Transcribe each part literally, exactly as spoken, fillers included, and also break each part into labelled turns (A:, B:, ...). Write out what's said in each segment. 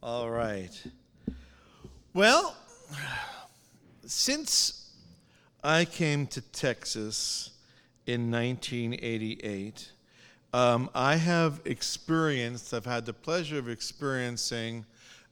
A: All right. Well, since I came to Texas in nineteen eighty-eight, um, I have experienced, I've had the pleasure of experiencing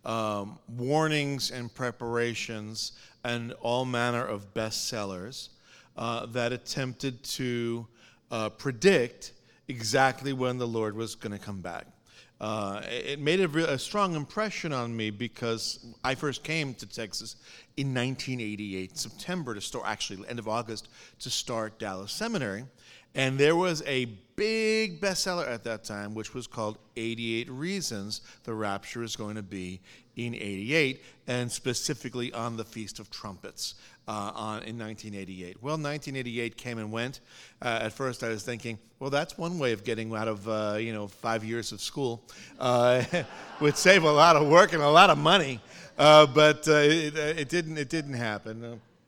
A: um, warnings and preparations and all manner of bestsellers uh, that attempted to uh, predict exactly when the Lord was going to come back. Uh, it made a, re- a strong impression on me because I first came to Texas in nineteen eighty-eight, September to start, actually end of August, to start Dallas Seminary. And there was a big bestseller at that time, which was called eighty-eight Reasons the Rapture is Going to Be in eighty-eight, and specifically on the Feast of Trumpets uh, on, in nineteen eighty-eight. Well, nineteen eighty-eight came and went. Uh, at first I was thinking, well, that's one way of getting out of, uh, you know, five years of school. Uh, would save a lot of work and a lot of money. Uh, but uh, it, it didn't it didn't happen. Uh,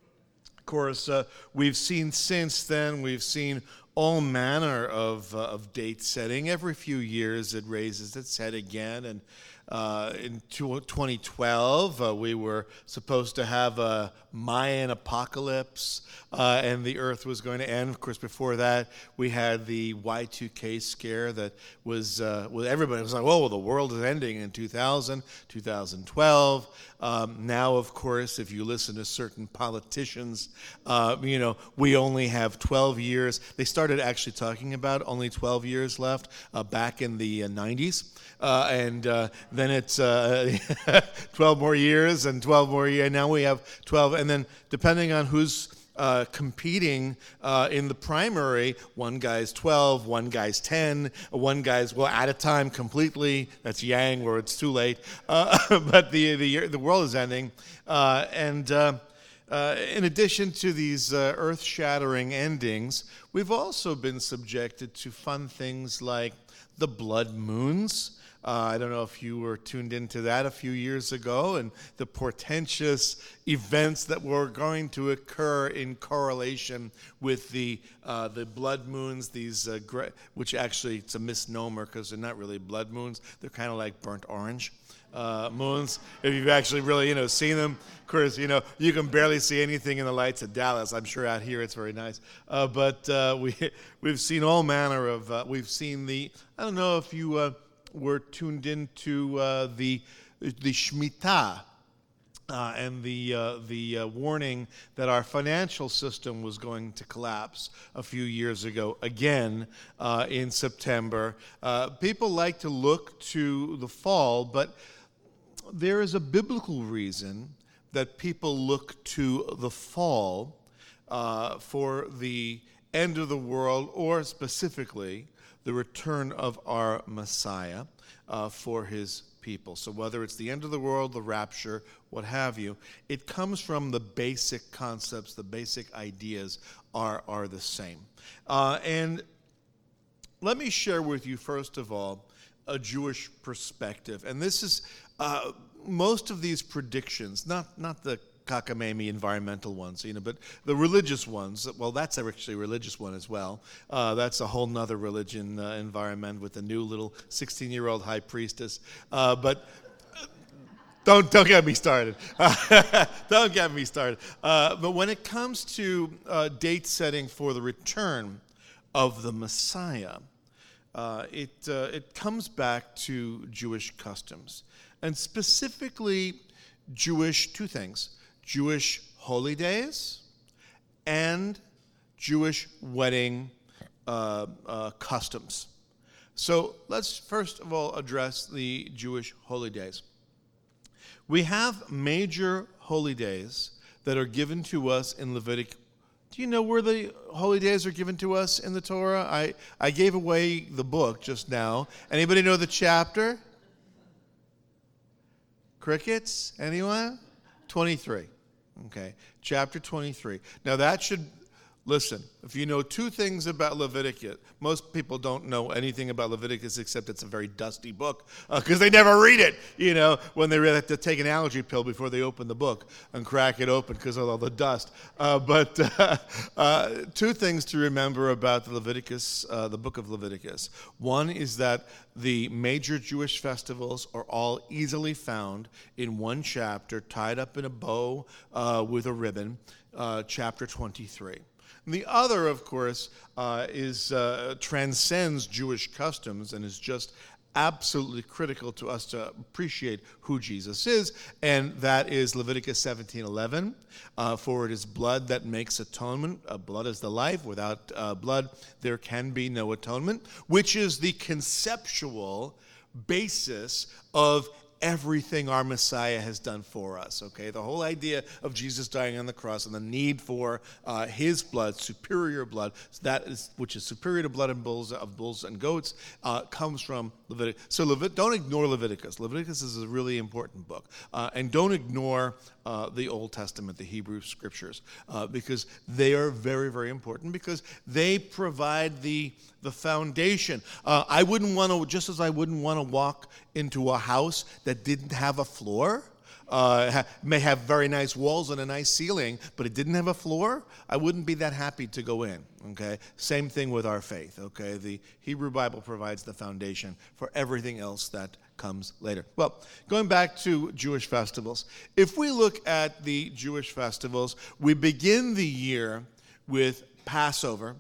A: of course, uh, we've seen since then, we've seen all manner of, uh, of date setting. Every few years it raises its head again. And uh, in twenty twelve, uh, we were supposed to have a Mayan apocalypse, uh, and the earth was going to end. Of course, before that, we had the Y two K scare that was, uh, well, everybody was like, oh, well, the world is ending in two thousand, two thousand twelve. Um, now, of course, if you listen to certain politicians, uh, you know, we only have twelve years. They started actually talking about only twelve years left uh, back in the uh, nineties. Uh, and uh, then it's uh, twelve more years and twelve more years. Now we have twelve. And then depending on who's uh, competing uh, in the primary, one guy's twelve, one guy's ten, one guy's, well, at a time completely. That's Yang, where it's too late. Uh, but the, the, the world is ending. Uh, and uh, uh, in addition to these uh, earth-shattering endings, we've also been subjected to fun things like the blood moons. Uh, I don't know if you were tuned into that a few years ago, and the portentous events that were going to occur in correlation with the uh, the blood moons. These, uh, gra- which actually it's a misnomer because they're not really blood moons. They're kind of like burnt orange uh, moons. If you've actually really you know seen them, of course you know you can barely see anything in the lights of Dallas. I'm sure out here it's very nice, uh, but uh, we we've seen all manner of. Uh, we've seen the. I don't know if you. Uh, We're tuned into uh, the the Shemitah uh, and the uh, the uh, warning that our financial system was going to collapse a few years ago. Again, uh, in September, uh, people like to look to the fall, but there is a biblical reason that people look to the fall uh, for the end of the world, or specifically the return of our Messiah uh, for his people. So whether it's the end of the world, the rapture, what have you, it comes from the basic concepts, the basic ideas are, are the same. Uh, and let me share with you, first of all, a Jewish perspective. And this is, uh, most of these predictions, not, not the cockamamie environmental ones, you know, but the religious ones, well, that's actually a religious one as well. Uh, that's a whole nother religion uh, environment with a new little sixteen-year-old high priestess. Uh, but don't don't get me started. Don't get me started. Uh, but when it comes to uh, date setting for the return of the Messiah, uh, it uh, it comes back to Jewish customs, and specifically Jewish two things. Jewish holy days and Jewish wedding uh, uh, customs. So let's first of all address the Jewish holy days. We have major holy days that are given to us in Leviticus. Do you know where the holy days are given to us in the Torah? I, I gave away the book just now. Anybody know the chapter? Crickets? Anyone? twenty-three. Okay, chapter twenty-three. Now that should Listen, if you know two things about Leviticus, most people don't know anything about Leviticus except it's a very dusty book because uh, they never read it, you know, when they really have to take an allergy pill before they open the book and crack it open because of all the dust. Uh, but uh, uh, two things to remember about the Leviticus, uh, the book of Leviticus. One is that the major Jewish festivals are all easily found in one chapter, tied up in a bow uh, with a ribbon, uh, chapter twenty-three. And the other, of course, uh, is uh, transcends Jewish customs and is just absolutely critical to us to appreciate who Jesus is, and that is Leviticus seventeen eleven. Uh, For it is blood that makes atonement. Uh, blood is the life. Without uh, blood, there can be no atonement, which is the conceptual basis of everything our Messiah has done for us, okay? The whole idea of Jesus dying on the cross and the need for uh, his blood, superior blood, that is, which is superior to blood and bulls, of bulls and goats, uh, comes from Leviticus. So Levit- don't ignore Leviticus. Leviticus is a really important book. Uh, and don't ignore uh, the Old Testament, the Hebrew Scriptures, uh, because they are very, very important because they provide the the foundation. Uh, I wouldn't want to, just as I wouldn't want to walk into a house that didn't have a floor, uh, ha- may have very nice walls and a nice ceiling, but it didn't have a floor, I wouldn't be that happy to go in, okay? Same thing with our faith, okay? The Hebrew Bible provides the foundation for everything else that comes later. Well, going back to Jewish festivals, if we look at the Jewish festivals, we begin the year with Passover.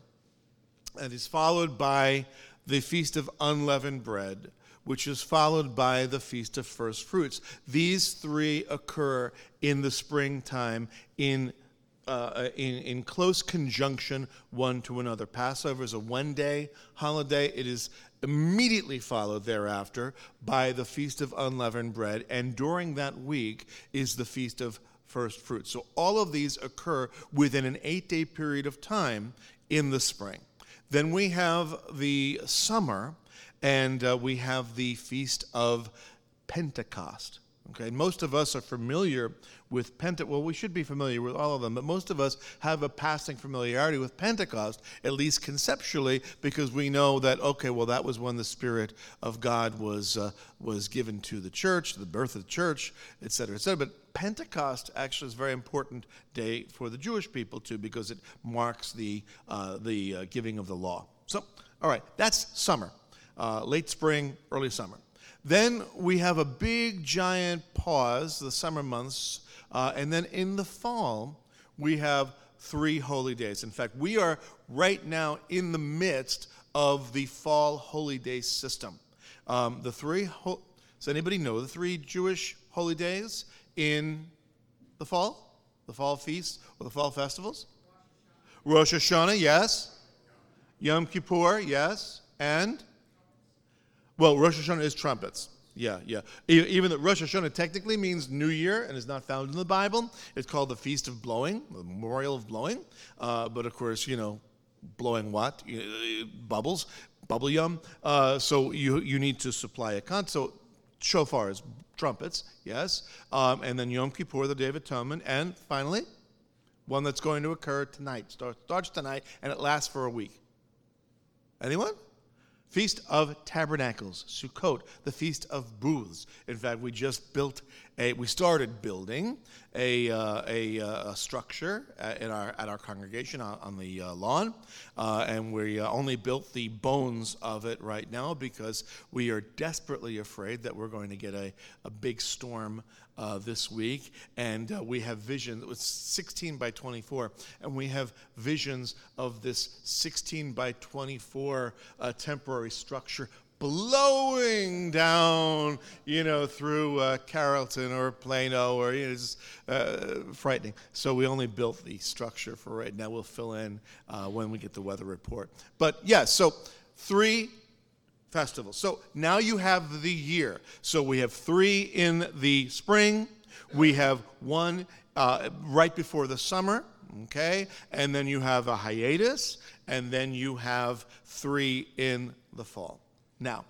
A: It is followed by the Feast of Unleavened Bread, which is followed by the Feast of First Fruits. These three occur in the springtime in uh, in, in close conjunction one to another. Passover is a one-day holiday. It is immediately followed thereafter by the Feast of Unleavened Bread, and during that week is the Feast of First Fruits. So all of these occur within an eight-day period of time in the spring. Then we have the summer, and uh, we have the Feast of Pentecost. Okay, most of us are familiar with Pentecost. Well, we should be familiar with all of them, but most of us have a passing familiarity with Pentecost, at least conceptually, because we know that, okay, well, that was when the Spirit of God was uh, was given to the church, the birth of the church, et cetera, et cetera. But Pentecost actually is a very important day for the Jewish people, too, because it marks the, uh, the uh, giving of the law. So, all right, that's summer, uh, late spring, early summer. Then we have a big, giant pause, the summer months, uh, and then in the fall, we have three holy days. In fact, we are right now in the midst of the fall holy day system. Um, the three, ho- does anybody know the three Jewish holy days in the fall? The fall feasts or the fall festivals? Rosh Hashanah, yes. Yom Kippur, yes. And? Well, Rosh Hashanah is trumpets. Yeah, yeah. E- Even though Rosh Hashanah technically means New Year and is not found in the Bible. It's called the Feast of Blowing, the Memorial of Blowing. Uh, but of course, you know, blowing what? Uh, Bubbles, bubble yum. Uh, so you you need to supply a con. So shofar is trumpets, yes. Um, and then Yom Kippur, the Day of Atonement. And finally, one that's going to occur tonight. Starts, starts tonight and it lasts for a week. Anyone? Feast of Tabernacles, Sukkot, the Feast of Booths. In fact, we just built a, we started building a uh, a, uh, a structure at our at our congregation on, on the uh, lawn, uh, and we uh, only built the bones of it right now because we are desperately afraid that we're going to get a, a big storm Uh, this week, and uh, we have visions. It was sixteen by twenty-four, and we have visions of this sixteen by twenty-four uh, temporary structure blowing down, you know, through uh, Carrollton or Plano, or you know, it's uh, frightening. So we only built the structure for right now. We'll fill in uh, when we get the weather report. But yeah, so three festivals. So now you have the year. So we have three in the spring. We have one uh, right before the summer, okay? And then you have a hiatus, and then you have three in the fall. Now,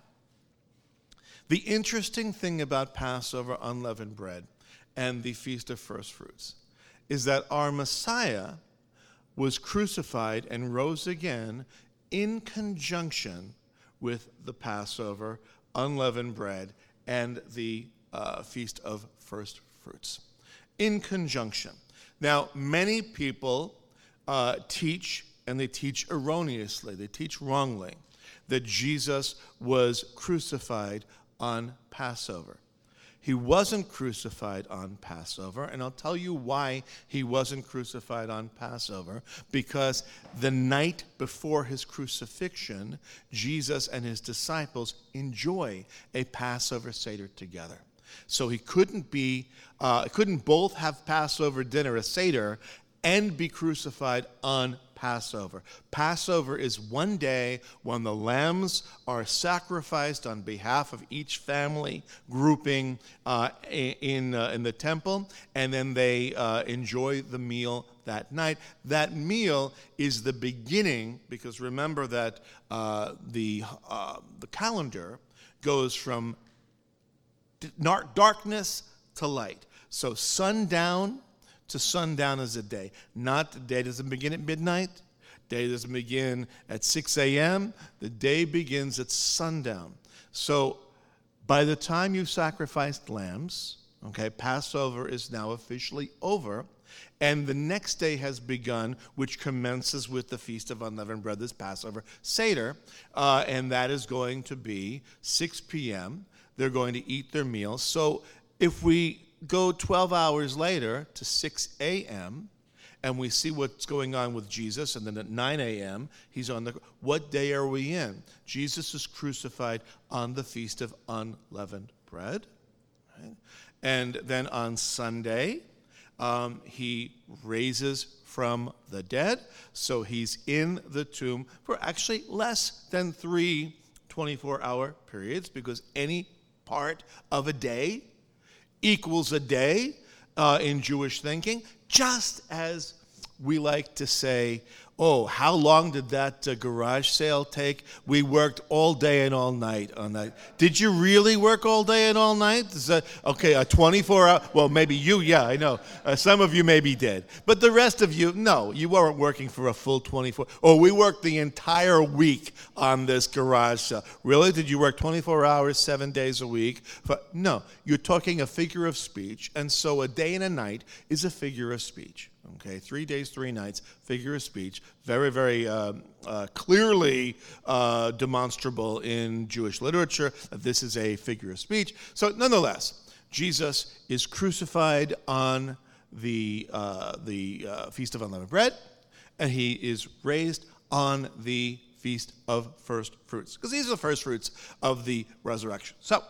A: the interesting thing about Passover, unleavened bread, and the Feast of First Fruits is that our Messiah was crucified and rose again in conjunction with the Passover, unleavened bread, and the uh, Feast of First Fruits. In conjunction. Now, many people uh, teach, and they teach erroneously, they teach wrongly, that Jesus was crucified on Passover. He wasn't crucified on Passover, and I'll tell you why he wasn't crucified on Passover. Because the night before his crucifixion, Jesus and his disciples enjoy a Passover Seder together. So he couldn't be, uh, couldn't both have Passover dinner, a Seder, and be crucified on Passover. Passover is one day when the lambs are sacrificed on behalf of each family grouping uh, in, uh, in the temple, and then they uh, enjoy the meal that night. That meal is the beginning, because remember that uh, the, uh, the calendar goes from darkness to light. So sundown to sundown is a day. Not the day doesn't begin at midnight. Day doesn't begin at six a.m. The day begins at sundown. So by the time you've sacrificed lambs, okay, Passover is now officially over, and the next day has begun, which commences with the Feast of Unleavened Bread, this Passover Seder, uh, and that is going to be six p.m. They're going to eat their meals. So if we go twelve hours later to six a.m., and we see what's going on with Jesus, and then at nine a.m., he's on the... What day are we in? Jesus is crucified on the Feast of Unleavened Bread. Right? And then on Sunday, um, he raises from the dead. So he's in the tomb for actually less than three twenty-four hour periods, because any part of a day equals a day uh, in Jewish thinking, just as we like to say, oh, how long did that uh, garage sale take? We worked all day and all night on that. Did you really work all day and all night? Is that, okay, a twenty-four hour, well, maybe you, yeah, I know. Uh, some of you maybe did. But the rest of you, no, you weren't working for a full twenty-four. Oh, we worked the entire week on this garage sale. Really? Did you work twenty-four hours, seven days a week? But no, you're talking a figure of speech, and so a day and a night is a figure of speech. Okay, three days, three nights, figure of speech, very, very uh, uh, clearly uh, demonstrable in Jewish literature that this is a figure of speech. So nonetheless, Jesus is crucified on the, uh, the uh, Feast of Unleavened Bread, and he is raised on the Feast of First Fruits, because these are the first fruits of the resurrection. So,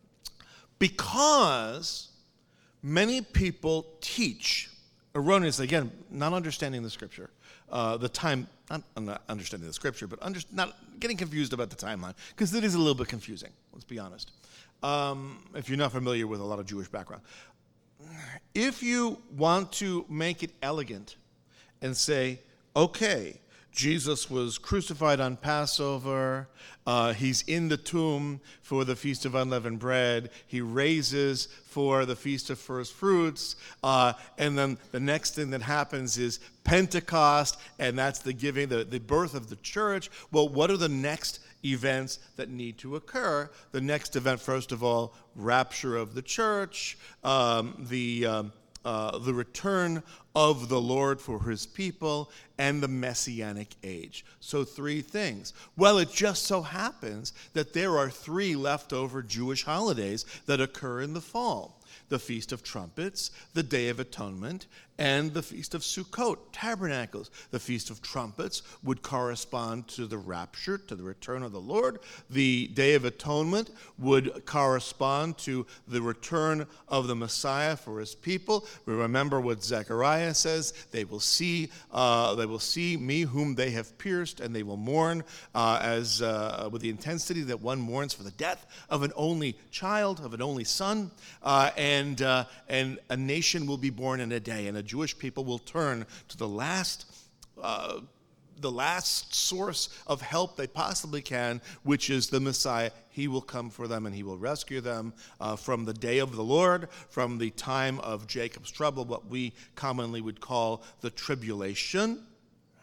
A: because many people teach erroneously, again, not understanding the scripture, uh, the time, not, I'm not understanding the scripture, but under, not getting confused about the timeline, because it is a little bit confusing, let's be honest, um, if you're not familiar with a lot of Jewish background. If you want to make it elegant and say, okay, Jesus was crucified on Passover. Uh, he's in the tomb for the Feast of Unleavened Bread. He raises for the Feast of First Fruits. Uh, and then the next thing that happens is Pentecost, and that's the giving, the, the birth of the church. Well, what are the next events that need to occur? The next event, first of all, rapture of the church, um, the... Um, Uh, the return of the Lord for his people, and the Messianic age. So three things. Well, it just so happens that there are three leftover Jewish holidays that occur in the fall. The Feast of Trumpets, the Day of Atonement, and the Feast of Sukkot, Tabernacles. The Feast of Trumpets would correspond to the rapture, to the return of the Lord. The Day of Atonement would correspond to the return of the Messiah for his people. We remember what Zechariah says, they will see uh, they will see me whom they have pierced, and they will mourn uh, as uh, with the intensity that one mourns for the death of an only child, of an only son, uh, and, uh, and a nation will be born in a day, and a Jewish people will turn to the last uh, the last source of help they possibly can, which is the Messiah. He will come for them, and he will rescue them uh, from the day of the Lord, from the time of Jacob's trouble, what we commonly would call the tribulation.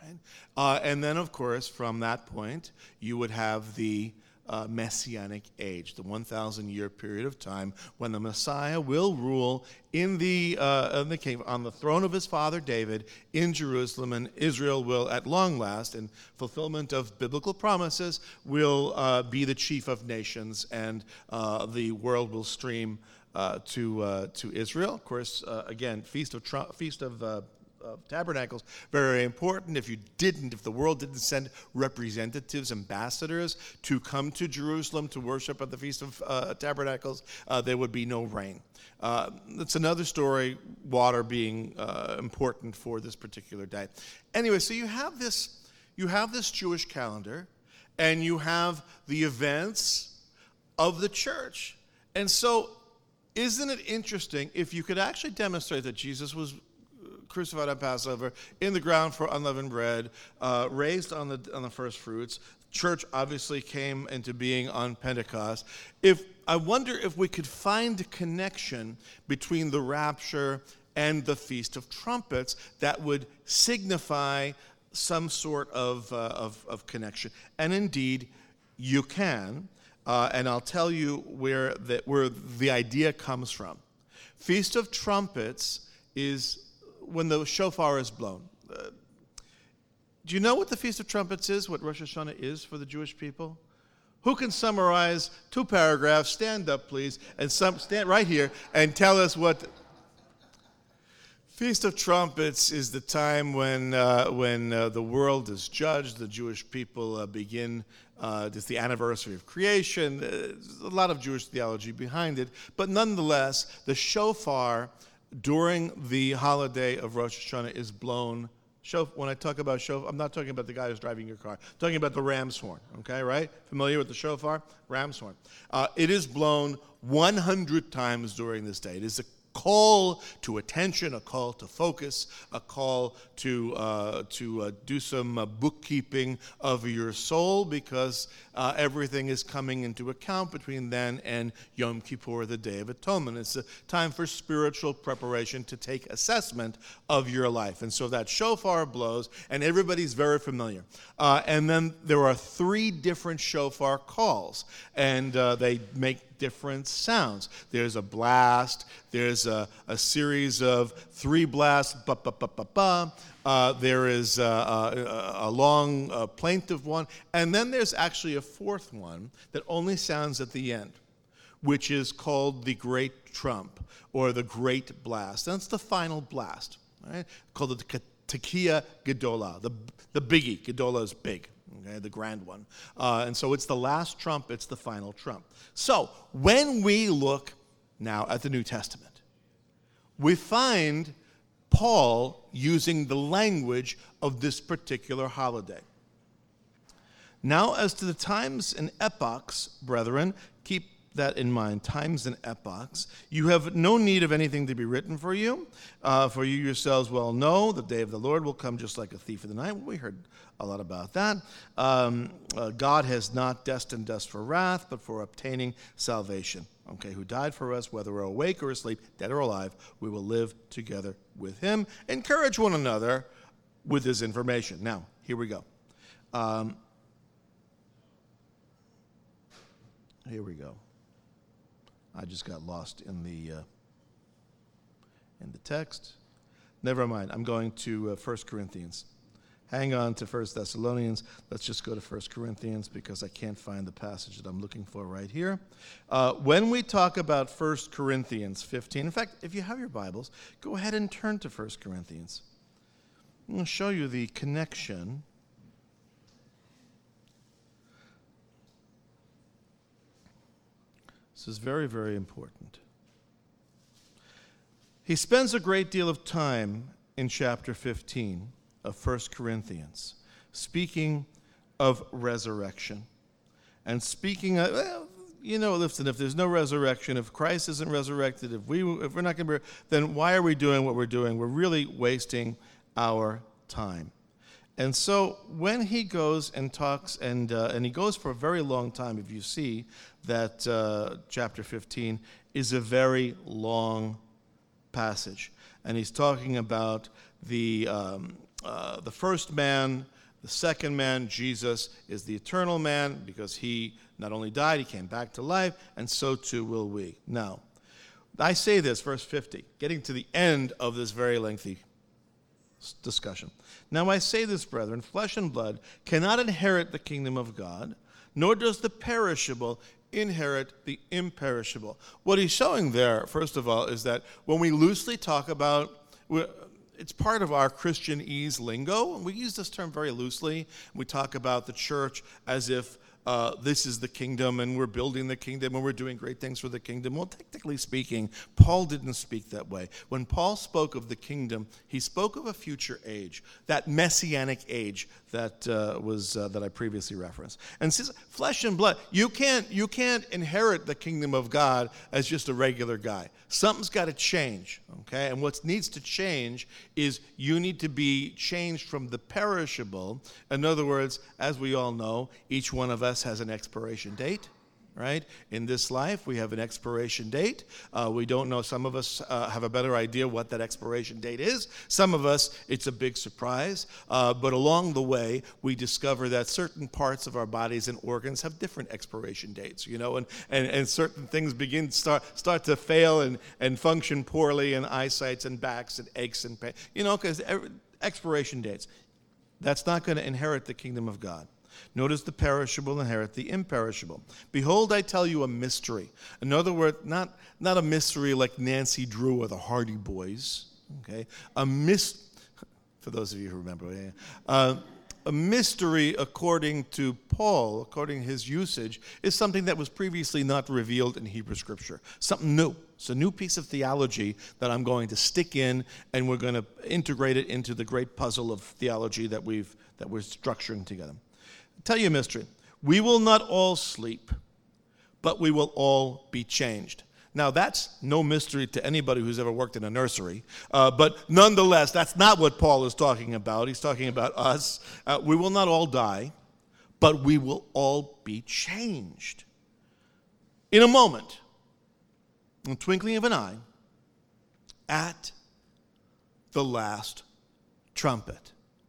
A: Right? Uh, and then, of course, from that point, you would have the uh, Messianic age, the one thousand year period of time when the Messiah will rule in the, uh, in the king, on the throne of his father David in Jerusalem, and Israel will, at long last, in fulfillment of biblical promises, will uh, be the chief of nations, and uh, the world will stream uh, to uh, to Israel. Of course, uh, again, Feast of Tru- Feast of uh, Of Tabernacles, very important. If you didn't, if the world didn't send representatives, ambassadors to come to Jerusalem to worship at the Feast of uh, Tabernacles, uh, there would be no rain. Uh, that's another story, water being uh, important for this particular day. Anyway, so you have this, you have this Jewish calendar, and you have the events of the church. And so, isn't it interesting if you could actually demonstrate that Jesus was crucified on Passover, in the ground for unleavened bread, uh, raised on the on the first fruits. Church obviously came into being on Pentecost. If I wonder if we could find a connection between the rapture and the Feast of Trumpets that would signify some sort of uh, of, of connection. And indeed, you can. Uh, and I'll tell you where the, where the idea comes from. Feast of Trumpets is when the shofar is blown. Uh, do you know what the Feast of Trumpets is, what Rosh Hashanah is for the Jewish people? Who can summarize two paragraphs? Stand up, please, and some, stand right here and tell us what... Feast of Trumpets is the time when uh, when uh, the world is judged, the Jewish people uh, begin, uh, it's the anniversary of creation, uh, there's a lot of Jewish theology behind it, but nonetheless, the shofar during the holiday of Rosh Hashanah is blown. When I talk about shofar, I'm not talking about the guy who's driving your car. I'm talking about the ram's horn, okay, right? Familiar with the shofar? Ram's horn. Uh, it is blown one hundred times during this day. It is a call to attention, a call to focus, a call to uh, to uh, do some uh, bookkeeping of your soul, because uh, everything is coming into account between then and Yom Kippur, the Day of Atonement. It's a time for spiritual preparation to take assessment of your life. And so that shofar blows, and everybody's very familiar. Uh, and then there are three different shofar calls, and uh, they make different sounds. There's a blast, there's a, a series of three blasts, ba ba ba ba ba. Uh, there is a, a, a long uh, plaintive one, and then there's actually a fourth one that only sounds at the end, which is called the Great Trump, or the Great Blast. That's the final blast, right? Called the Tekiah Gedolah, the, the biggie. Gedolah is big. Okay, the grand one. Uh, and so it's the last trump, it's the final trump. So when we look now at the New Testament, we find Paul using the language of this particular holiday. Now, as to the times and epochs, brethren, keep that in mind, times and epochs. You have no need of anything to be written for you, uh, for you yourselves well know the day of the Lord will come just like a thief in the night. We heard a lot about that. Um, uh, God has not destined us for wrath, but for obtaining salvation. Okay, who died for us, whether we're awake or asleep, dead or alive, we will live together with him. Encourage one another with this information. Now, here we go. Um, here we go. I just got lost in the uh, in the text. Never mind. I'm going to uh, First Corinthians. Hang on to First Thessalonians. Let's just go to First Corinthians because I can't find the passage that I'm looking for right here. Uh, when we talk about First Corinthians fifteen, in fact, if you have your Bibles, go ahead and turn to First Corinthians. I'm going to show you the connection. This is very, very important. He spends a great deal of time in chapter fifteen of First Corinthians speaking of resurrection. And speaking of, well, you know, listen, if there's no resurrection, if Christ isn't resurrected, if, we, if we're not going to be, then why are we doing what we're doing? We're really wasting our time. And so when he goes and talks, and uh, and he goes for a very long time, if you see that uh, chapter fifteen is a very long passage. And he's talking about the um, uh, the first man. The second man, Jesus, is the eternal man because he not only died, he came back to life, and so too will we. Now, I say this, verse fifty, getting to the end of this very lengthy discussion. Now I say this, brethren, flesh and blood cannot inherit the kingdom of God, nor does the perishable inherit the imperishable. What he's showing there, first of all, is that when we loosely talk about, it's part of our Christianese lingo, and we use this term very loosely. We talk about the church as if Uh, this is the kingdom, and we're building the kingdom, and we're doing great things for the kingdom. Well, technically speaking, Paul didn't speak that way. When Paul spoke of the kingdom, he spoke of a future age, that messianic age that uh, was uh, that I previously referenced. And since flesh and blood, you can't you can't inherit the kingdom of God as just a regular guy. Something's got to change, okay? And what needs to change is you need to be changed from the perishable. In other words, as we all know, each one of us has an expiration date, right? In this life, we have an expiration date. Uh, we don't know. Some of us uh, have a better idea what that expiration date is. Some of us, it's a big surprise. Uh, but along the way, we discover that certain parts of our bodies and organs have different expiration dates, you know, and, and, and certain things begin start start to fail and, and function poorly, and eyesights and backs and aches and pain, you know, because expiration dates. That's not going to inherit the kingdom of God. Notice the perishable inherit the imperishable. Behold, I tell you a mystery. In other words, not, not a mystery like Nancy Drew or the Hardy Boys. Okay, a mis- for those of you who remember, yeah. uh, a mystery, according to Paul, according to his usage, is something that was previously not revealed in Hebrew Scripture. Something new. It's a new piece of theology that I'm going to stick in, and we're going to integrate it into the great puzzle of theology that we've that we're structuring together. Tell you a mystery. We will not all sleep, but we will all be changed. Now, that's no mystery to anybody who's ever worked in a nursery. Uh, but nonetheless, that's not what Paul is talking about. He's talking about us. Uh, we will not all die, but we will all be changed. In a moment, in the twinkling of an eye, at the last trumpet.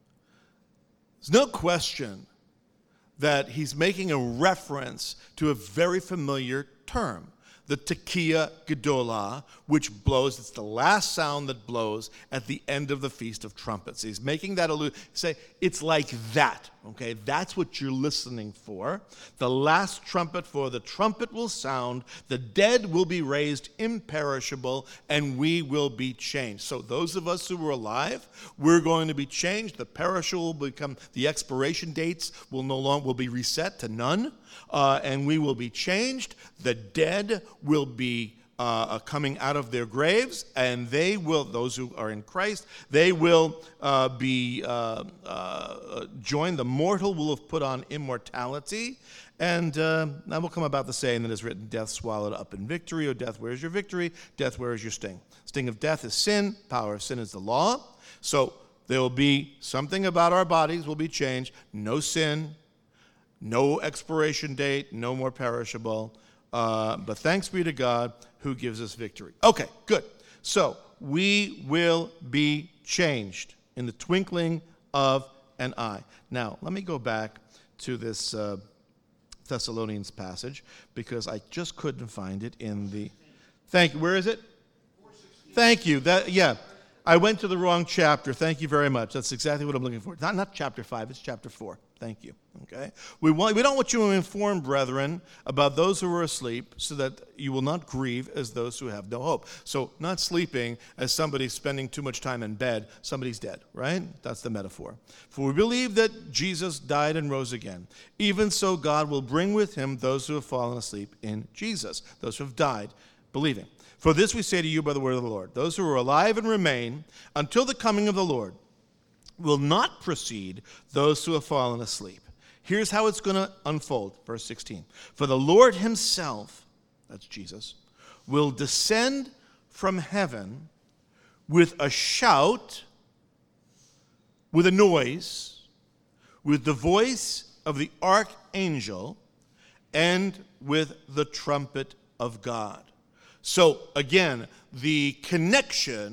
A: There's no question that he's making a reference to a very familiar term, the Tekiah Gedolah, which blows, it's the last sound that blows at the end of the Feast of Trumpets. He's making that allude, say, it's like that, okay? That's what you're listening for. The last trumpet, for the trumpet will sound, the dead will be raised imperishable, and we will be changed. So those of us who are alive, we're going to be changed. The perishable will become, the expiration dates will no longer, will be reset to none. Uh, and we will be changed. The dead will be uh, coming out of their graves, and they will, those who are in Christ, they will uh, be uh, uh, joined. The mortal will have put on immortality. And uh, that will come about the saying that is written, death swallowed up in victory, or death, where is your victory? Death, where is your sting? Sting of death is sin. Power of sin is the law. So there will be something about our bodies will be changed. No sin. No expiration date, no more perishable, uh, but thanks be to God who gives us victory. Okay, good. So we will be changed in the twinkling of an eye. Now, let me go back to this uh, Thessalonians passage, because I just couldn't find it in the... Thank you. Where is it? Thank you. That, yeah. I went to the wrong chapter. Thank you very much. That's exactly what I'm looking for. Not, not chapter five, it's chapter four. Thank you. Okay? We, want, we don't want you to inform, brethren, about those who are asleep, so that you will not grieve as those who have no hope. So not sleeping as somebody spending too much time in bed, somebody's dead, right? That's the metaphor. For we believe that Jesus died and rose again. Even so, God will bring with him those who have fallen asleep in Jesus, those who have died believing. For this we say to you by the word of the Lord, those who are alive and remain until the coming of the Lord will not precede those who have fallen asleep. Here's how it's going to unfold. Verse sixteen. For the Lord himself, that's Jesus, will descend from heaven with a shout, with a noise, with the voice of the archangel, and with the trumpet of God. So again, the connection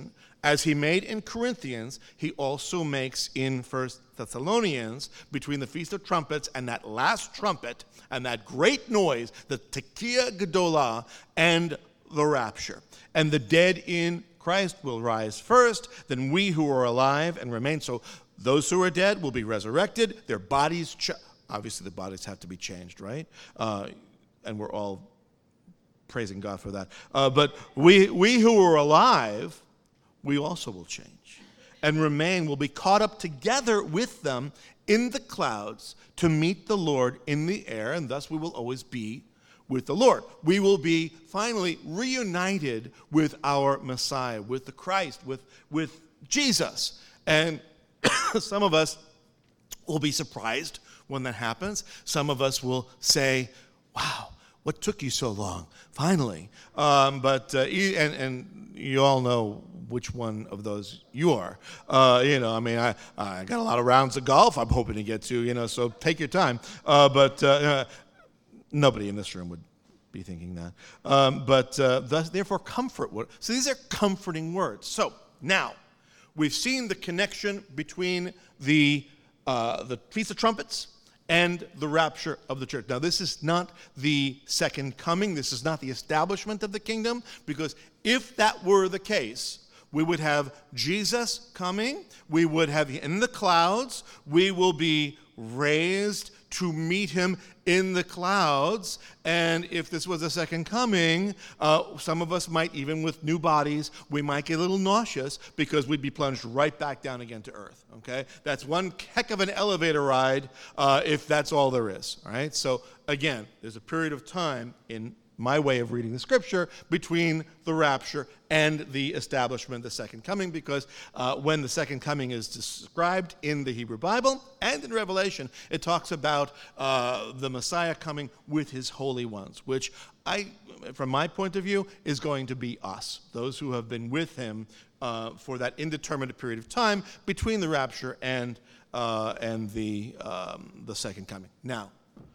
A: as he made in Corinthians, he also makes in First Thessalonians, between the Feast of Trumpets and that last trumpet and that great noise, the Tekiah Gedolah, and the rapture. And the dead in Christ will rise first, then we who are alive and remain. So those who are dead will be resurrected. Their bodies, ch- obviously the bodies have to be changed, right? Uh, and we're all praising God for that. Uh, but we, we who are alive, we also will change and remain, will be caught up together with them in the clouds to meet the Lord in the air, and thus we will always be with the Lord. We will be finally reunited with our Messiah, with the Christ, with, with Jesus. And some of us will be surprised when that happens. Some of us will say, wow, what took you so long? Finally. Um, but, uh, and, and you all know which one of those you are. Uh, you know, I mean, I, I got a lot of rounds of golf I'm hoping to get to, you know, so take your time. Uh, but uh, nobody in this room would be thinking that. Um, but uh, thus, therefore, comfort. So these are comforting words. So now, we've seen the connection between the, uh, the Feast of Trumpets and the rapture of the church. Now, this is not the second coming. This is not the establishment of the kingdom, because if that were the case, we would have Jesus coming. We would have in the clouds. We will be raised to meet him in the clouds. And if this was a second coming, uh, some of us might, even with new bodies, we might get a little nauseous because we'd be plunged right back down again to earth, okay? That's one heck of an elevator ride uh, if that's all there is, all right? So again, there's a period of time in my way of reading the scripture between the rapture and the establishment of the second coming, because uh, when the second coming is described in the Hebrew Bible and in Revelation, it talks about uh, the Messiah coming with his holy ones, which I, from my point of view, is going to be us, those who have been with him uh, for that indeterminate period of time between the rapture and uh, and the um, the second coming. Now,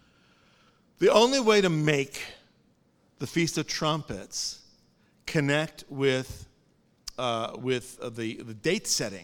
A: the only way to make the Feast of Trumpets connect with uh, with uh, the, the date setting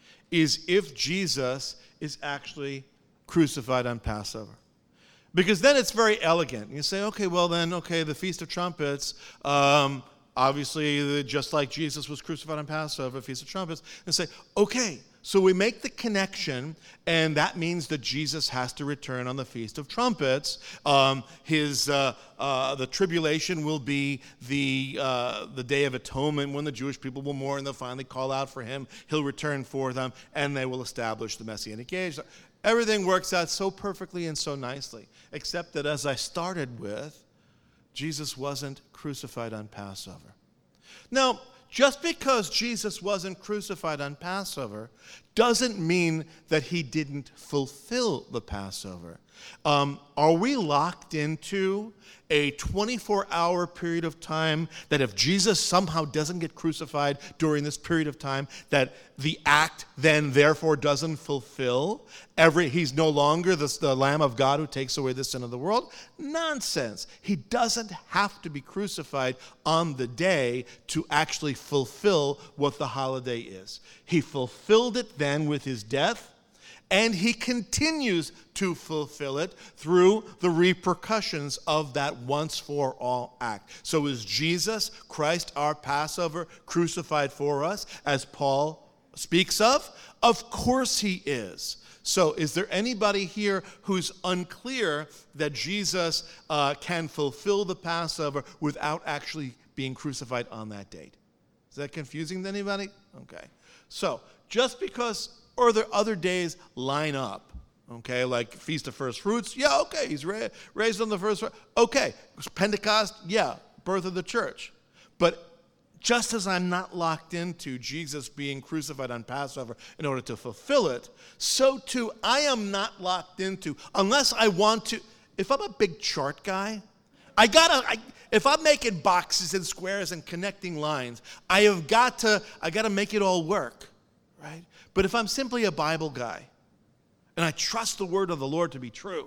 A: is if Jesus is actually crucified on Passover. Because then it's very elegant. You say, okay, well then, okay, the Feast of Trumpets, um, obviously just like Jesus was crucified on Passover, Feast of Trumpets, and say, okay, so we make the connection, and that means that Jesus has to return on the Feast of Trumpets. Um, his uh, uh, the tribulation will be the uh, the Day of Atonement, when the Jewish people will mourn. They'll finally call out for him. He'll return for them, and they will establish the Messianic age. Everything works out so perfectly and so nicely, except that, as I started with, Jesus wasn't crucified on Passover. Now, just because Jesus wasn't crucified on Passover doesn't mean that he didn't fulfill the Passover. Um, are we locked into a twenty-four hour period of time that if Jesus somehow doesn't get crucified during this period of time, that the act then therefore doesn't fulfill? Every, he's no longer the, the Lamb of God who takes away the sin of the world? Nonsense. He doesn't have to be crucified on the day to actually fulfill what the holiday is. He fulfilled it then with his death, and he continues to fulfill it through the repercussions of that once-for-all act. So is Jesus Christ our Passover crucified for us, as Paul speaks of? Of course he is. So is there anybody here who's unclear that Jesus uh, can fulfill the Passover without actually being crucified on that date? Is that confusing to anybody? Okay. So just because, or there other days line up, okay, like Feast of First Fruits, yeah, okay, he's ra- raised on the first, okay, Pentecost, yeah, birth of the church. But just as I'm not locked into Jesus being crucified on Passover in order to fulfill it, so too I am not locked into, unless I want to, if I'm a big chart guy, I gotta, I, if I'm making boxes and squares and connecting lines, I have got to, I gotta make it all work, right? But if I'm simply a Bible guy, and I trust the word of the Lord to be true,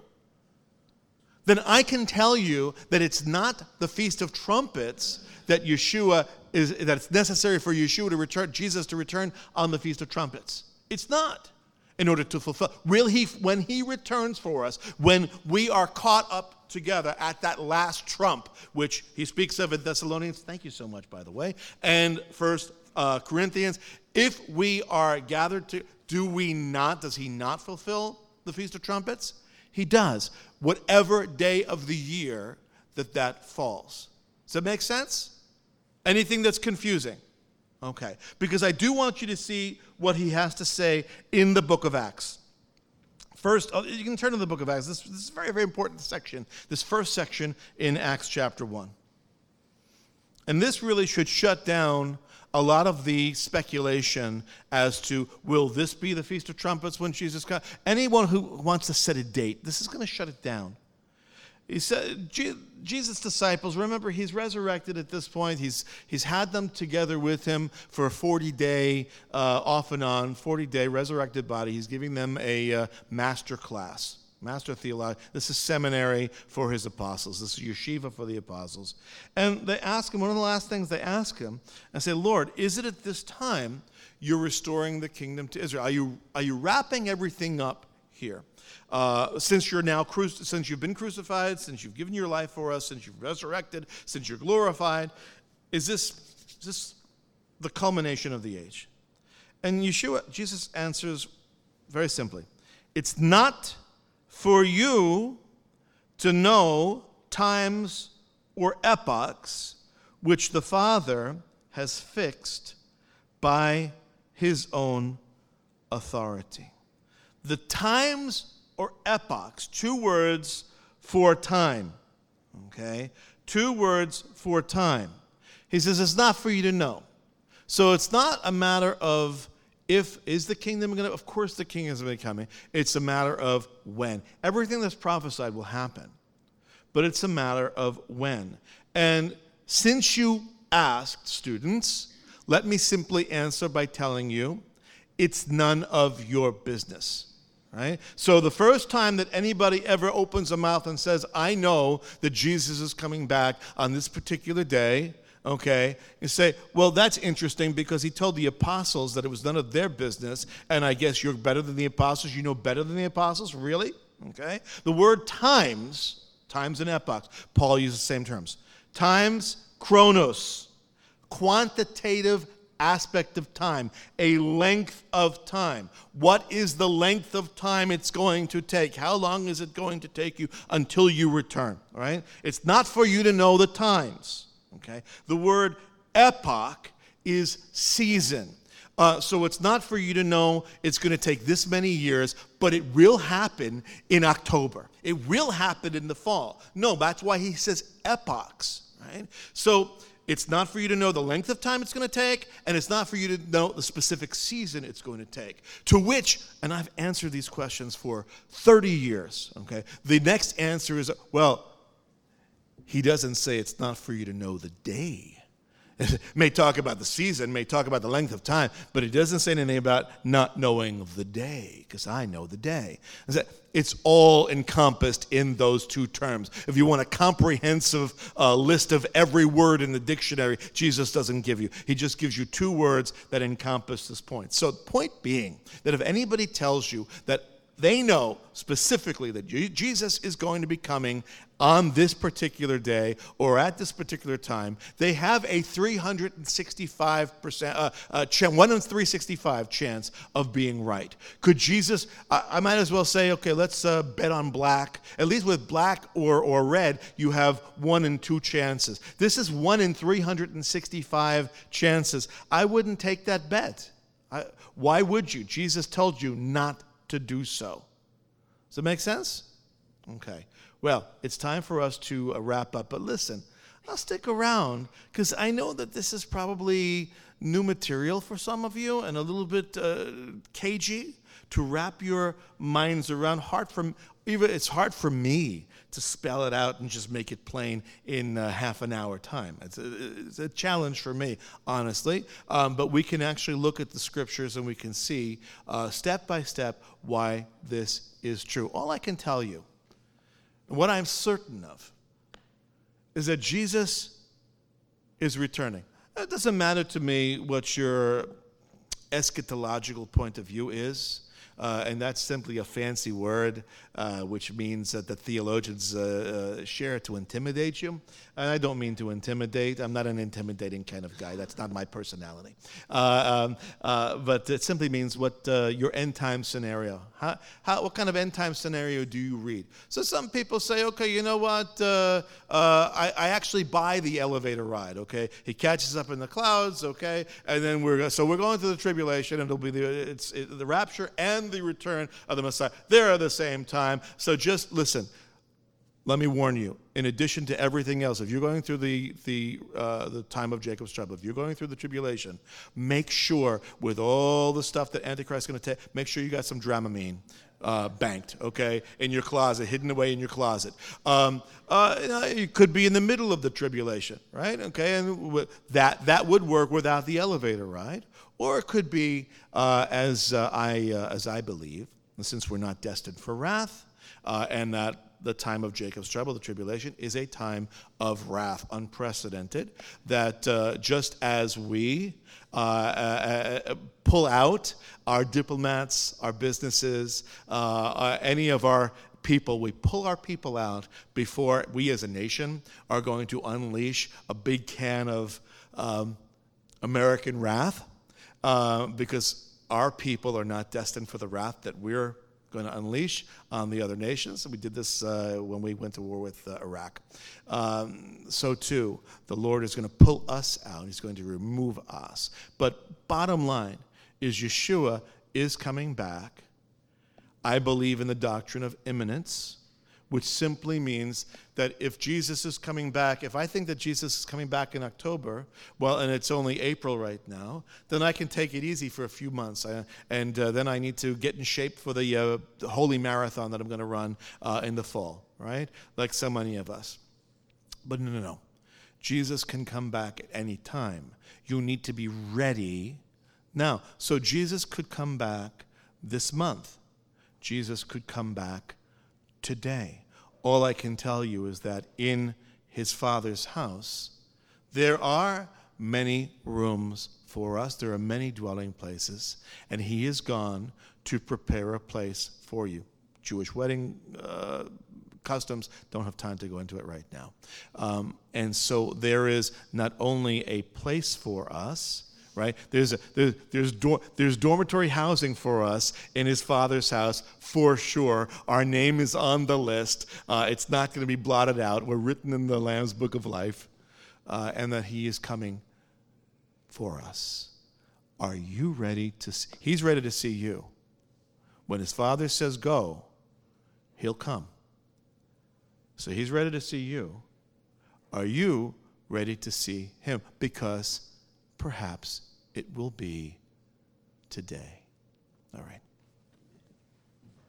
A: then I can tell you that it's not the Feast of Trumpets that Yeshua is that it's necessary for Yeshua to return, Jesus to return on the Feast of Trumpets. It's not. In order to fulfill, will he, when he returns for us, when we are caught up together at that last trump, which he speaks of in Thessalonians, thank you so much, by the way, and First uh, Corinthians, if we are gathered to, do we not, does he not fulfill the Feast of Trumpets? He does, whatever day of the year that that falls. Does that make sense? Anything that's confusing? Okay, because I do want you to see what he has to say in the book of Acts. First, oh, you can turn to the book of Acts. This, this is a very, very important section, this first section in Acts chapter one. And this really should shut down a lot of the speculation as to, will this be the Feast of Trumpets when Jesus comes? Anyone who wants to set a date, this is going to shut it down. He said, Jesus' disciples, remember, he's resurrected at this point. He's, he's had them together with him for a forty-day, uh, off and on, forty-day resurrected body. He's giving them a uh, master class, master theology. This is seminary for his apostles. This is yeshiva for the apostles. And they ask him, one of the last things they ask him, and say, Lord, is it at this time you're restoring the kingdom to Israel? Are you, are you wrapping everything up here? Uh, since you're now cru- since you've been crucified, since you've given your life for us, since you've resurrected, since you're glorified, is this, is this the culmination of the age? And Yeshua, Jesus answers very simply, it's not for you to know times or epochs which the Father has fixed by his own authority. The times or epochs, two words for time, okay? Two words for time. He says it's not for you to know. So it's not a matter of if, is the kingdom going to, of course the kingdom is going to be coming. It's a matter of when. Everything that's prophesied will happen, but it's a matter of when. And since you asked, students, let me simply answer by telling you, it's none of your business. Right? So the first time that anybody ever opens a mouth and says, I know that Jesus is coming back on this particular day, okay, you say, well, that's interesting because he told the apostles that it was none of their business, and I guess you're better than the apostles. You know better than the apostles? Really? Okay. The word times, times and epochs, Paul uses the same terms. Times, chronos, quantitative aspect of time, a length of time. What is the length of time it's going to take? How long is it going to take you until you return? All right? It's not for you to know the times. Okay? The word epoch is season. Uh, so it's not for you to know it's going to take this many years, but it will happen in October. It will happen in the fall. No, that's why he says epochs. Right? So it's not for you to know the length of time it's going to take, and it's not for you to know the specific season it's going to take. To which, and I've answered these questions for thirty years, okay? The next answer is, well, he doesn't say it's not for you to know the day. It may talk about the season, may talk about the length of time, but it doesn't say anything about not knowing of the day, because I know the day. It's all encompassed in those two terms. If you want a comprehensive uh, list of every word in the dictionary, Jesus doesn't give you. He just gives you two words that encompass this point. So the point being that if anybody tells you that they know specifically that Jesus is going to be coming on this particular day or at this particular time, they have a three hundred sixty-five percent, uh, uh, ch- one in three hundred sixty-five chance of being right. Could Jesus, I, I might as well say, okay, let's uh, bet on black. At least with black or, or red, you have one in two chances. This is one in three hundred sixty-five chances. I wouldn't take that bet. I, why would you? Jesus told you not to do so. Does that make sense? Okay. Well, it's time for us to uh, wrap up. But listen, I'll stick around because I know that this is probably new material for some of you and a little bit uh, cagey to wrap your minds around. Hard for even it's hard for me to spell it out and just make it plain in uh, half an hour time. It's a, it's a challenge for me, honestly. Um, but we can actually look at the scriptures and we can see uh, step by step why this is true. All I can tell you, and what I'm certain of, is that Jesus is returning. It doesn't matter to me what your eschatological point of view is. Uh, and that's simply a fancy word, uh, which means that the theologians uh, uh, share to intimidate you. And I don't mean to intimidate. I'm not an intimidating kind of guy. That's not my personality. Uh, um, uh, but it simply means what uh, your end time scenario. How, how, what kind of end time scenario do you read? So some people say, okay, you know what? Uh, uh, I, I actually buy the elevator ride. Okay, he catches up in the clouds. Okay, and then we're so we're going through the tribulation, and it'll be the it's it, the rapture and the return of the Messiah. They're at the same time. So just listen. Let me warn you, in addition to everything else, if you're going through the the uh, the time of Jacob's trouble, if you're going through the tribulation, make sure with all the stuff that Antichrist is going to take, make sure you got some Dramamine uh, banked, okay, in your closet, hidden away in your closet. Um, uh, it could be in the middle of the tribulation, right? Okay, and that that would work without the elevator ride, or it could be uh, as uh, I uh, as I believe, since we're not destined for wrath, uh, and that. The time of Jacob's trouble, the tribulation, is a time of wrath, unprecedented, that uh, just as we uh, uh, uh, pull out our diplomats, our businesses, uh, uh, any of our people, we pull our people out before we as a nation are going to unleash a big can of um, American wrath, uh, because our people are not destined for the wrath that we're going to unleash on the other nations. We did this uh, when we went to war with uh, Iraq. Um, so too, the Lord is going to pull us out. He's going to remove us. But bottom line is Yeshua is coming back. I believe in the doctrine of imminence, which simply means that if Jesus is coming back, if I think that Jesus is coming back in October, well, and it's only April right now, then I can take it easy for a few months. I, and uh, then I need to get in shape for the, uh, the holy marathon that I'm going to run uh, in the fall, right? Like so many of us. But no, no, no. Jesus can come back at any time. You need to be ready now. So Jesus could come back this month. Jesus could come back today. All I can tell you is that in his Father's house, there are many rooms for us. There are many dwelling places, and he is gone to prepare a place for you. Jewish wedding uh, customs, don't have time to go into it right now. Um, and so there is not only a place for us, right? There's a, there, there's dor- there's dormitory housing for us in his Father's house for sure. Our name is on the list. Uh, it's not going to be blotted out. We're written in the Lamb's Book of Life, uh, and that he is coming for us. Are you ready to see? He's ready to see you. When his Father says go, he'll come. So he's ready to see you. Are you ready to see him? Because perhaps it will be today. All right.